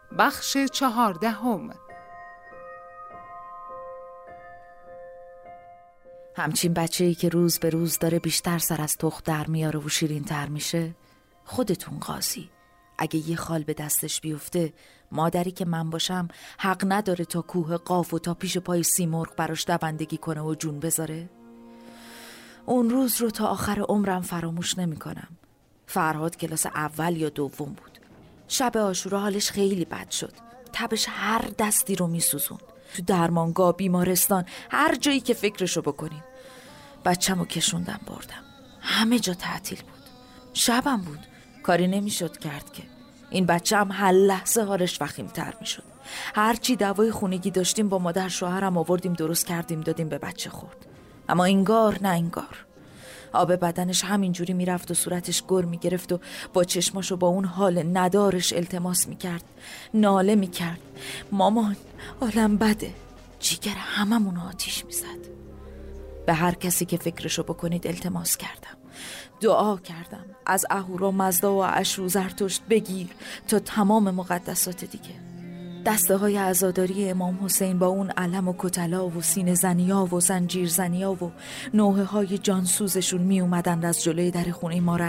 بخش 14. همچین بچه‌ای که روز به روز داره بیشتر سر از تخم در میاره و شیرین تر میشه، خودتون قاضی. اگه یه خال به دستش بیفته، مادری که من باشم حق نداره تا کوه قاف و تا پیش پای سیمرغ براش دوندگی کنه و جون بذاره؟ اون روز رو تا آخر عمرم فراموش نمی کنم. فرهاد کلاس اول یا دوم بود. شب عاشورا حالش خیلی بد شد. تبش هر دستی رو می سوزون. تو درمانگاه، بیمارستان، هر جایی که فکرشو بکنیم. بچه‌مو کشوندم بردم. همه جا تعطیل بود. شبم بود. کاری نمیشد کرد که. این بچه هم هر لحظه حالش وخیم‌تر میشد. هرچی دوای خونگی داشتیم با مادر شوهرم آوردیم درست کردیم دادیم به بچه خورد. اما انگار نه انگار. آب بدنش همینجوری میرفت و صورتش گر میگرفت و با چشماشو با اون حال ندارش التماس میکرد، ناله میکرد. مامان حالم بده. جیگر هممونو آتیش میزد. به هر کسی که فکرشو بکنید التماس کردم، دعا کردم، از اهورا مزدا و اشو زرتشت بگیر تا تمام مقدسات دیگه. دسته های عزاداری امام حسین با اون علم و کتلا و سینه زنیا و زنجیر زنیا و نوحه های جانسوزشون می اومدن از جلوی در خونه ما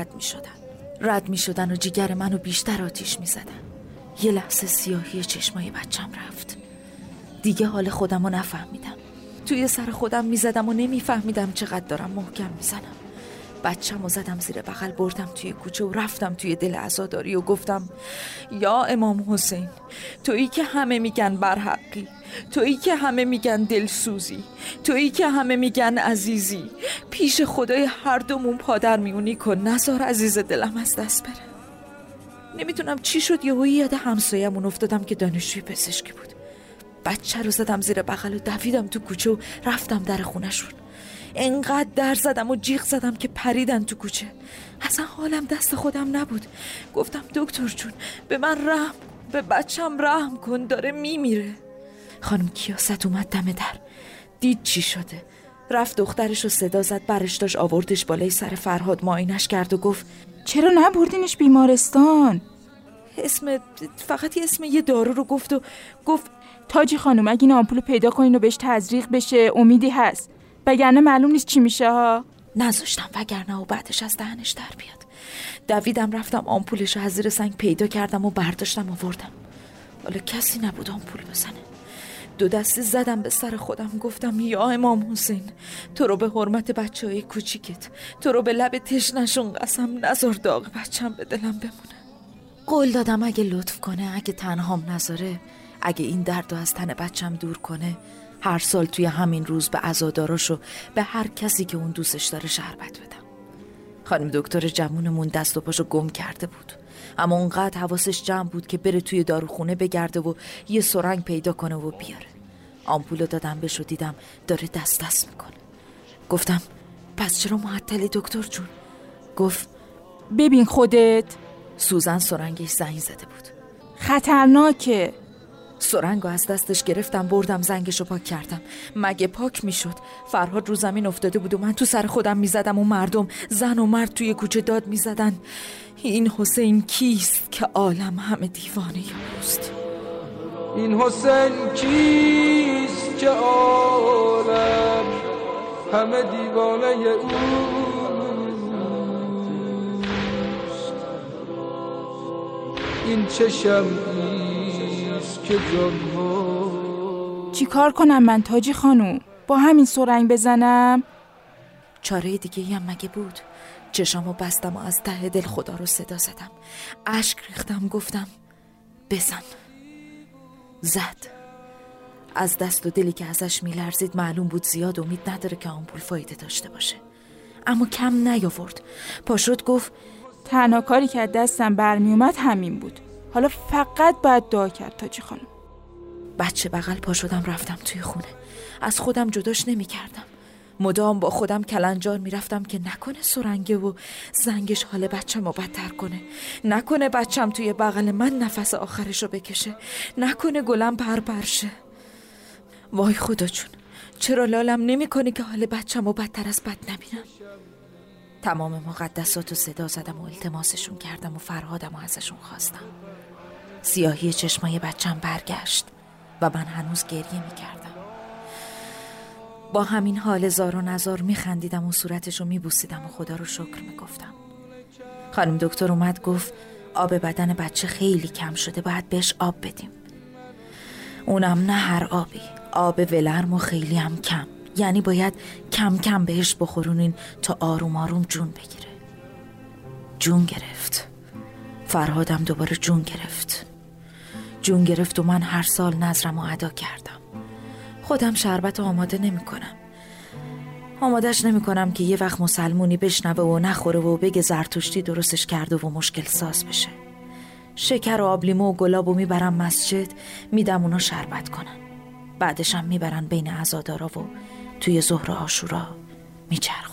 رد می شدن و جیگر منو بیشتر آتیش می زدن. یه لحظه سیاهی چشمای بچم رفت. دیگه حال خودم رو نفهمیدم. توی سر خودم می زدم و نمی فهمیدم چقدر دارم محکم می زنم. بچه‌مو زدم زیر بغل، بردم توی کوچه و رفتم توی دل عزاداری و گفتم یا امام حسین، تویی که همه میگن برحقی، تویی که همه میگن دلسوزی، تویی که همه میگن عزیزی، پیش خدای هر دومون پادر میونی کن، نذار عزیز دلم از دست بره. نمیدونم چی شد، یهویی یاد همسایه‌مون افتادم که دانشجوی پزشکی بود. بچه رو زدم زیر بغل و دویدم تو کوچه و رفتم در خونه‌شون. انقدر در زدم و جیغ زدم که پریدن تو کوچه. اصلا حالم دست خودم نبود. گفتم دکتر جون به من رحم، به بچم رحم کن، داره میمیره. خانم کیاست اومد دم در، دید چی شده، رفت دخترش رو صدا زد، برش داشت آوردش بالای سر فرهاد، معاینش کرد و گفت چرا نبردینش بیمارستان؟ فقط اسم یه دارو رو گفت و گفت تاجی خانم اگه این آمپول پیدا کنین و بهش تزریق بشه امیدی هست، وگرنه معلوم نیست چی میشه ها. نذاشتم وگرنه و بعدش از دهنش در بیاد. دویدم رفتم آمپولش رو از زیر سنگ پیدا کردم و برداشتم آوردم. حالا کسی نبود آمپول بزنه. 2 دستی زدم به سر خودم، گفتم یا امام حسین، تو رو به حرمت بچه‌های کوچیکت، تو رو به لب تشنشون قسم، نذار داغ بچم به دلم بمونه. قول دادم اگه لطف کنه، اگه تنهام نذاره، اگه این دردو از تن بچم دور کنه، هر سال توی همین روز به عزاداراشو به هر کسی که اون دوستش داره شربت بدم. خانم دکتر جمونمون دست و پاشو گم کرده بود، اما اونقدر حواسش جمع بود که بره توی داروخونه بگرده و یه سرنگ پیدا کنه و بیاره. آمپولو دادم بهش و دیدم داره دست میکنه. گفتم پس چرا معطلی دکتر جون؟ گفت ببین خودت. سوزن سرنگش زنگ زده بود. خطرناکه. سرنگو از دستش گرفتم، بردم زنگشو پاک کردم. مگه پاک میشد؟ فرهاد رو زمین افتاده بود و من تو سر خودم میزدم و مردم، زن و مرد توی کوچه داد میزدن این حسین کیست که عالم همه دیوانه اوست؟ این حسین کیست که عالم همه دیوانه اوست؟ این چه شمعیست که جانها. چی کار کنم من تاجی خانوم؟ با همین سرنگ بزنم؟ چاره دیگه هم مگه بود؟ چشامو بستم و از ته دل خدا رو صدا زدم، اشک ریختم، گفتم بزن. زد. از دست و دلی که ازش میلرزید معلوم بود زیاد امید نداره که آمپول فایده داشته باشه، اما کم نیاورد. پاشد گفت تنها کاری که از دستم برمی اومد همین بود، حالا فقط باید دعا کرد تاجی خانم. بچه بغل پا شدم رفتم توی خونه. از خودم جداش نمی کردم. مدام با خودم کلنجار می رفتم که نکنه سرنگه و زنگش حال بچم رو بدتر کنه، نکنه بچم توی بغل من نفس آخرشو بکشه، نکنه گلم پرپرشه. وای خدا جون، چرا لالم نمی کنی که حال بچم رو بدتر از بد نبینم؟ تمام مقدسات رو صدا زدم و التماسشون کردم و فرهادم رو ازشون خواستم. سیاهی چشمای بچم برگشت و من هنوز گریه میکردم. با همین حال زار و نزار میخندیدم و صورتشو میبوسیدم و خدا رو شکر میگفتم. خانم دکتر اومد گفت آب بدن بچه خیلی کم شده، باید بهش آب بدیم. اونم نه هر آبی، آب ولرم و خیلی هم کم، یعنی باید کم کم بهش بخورونین تا آروم آروم جون بگیره. جون گرفت. فرهادم دوباره جون گرفت و من هر سال نذرم و ادا کردم. خودم شربت آماده نمی کنم. آمادش نمی کنم که یه وقت مسلمونی بشنوه و نخوره و بگه زرتشتی درستش کرده و مشکل ساز بشه. شکر و آب لیمو و گلابو میبرم مسجد، میدم اونا شربت کنن. بعدشم میبرن بین عزادارا و توی ظهر عاشورا میچرخن.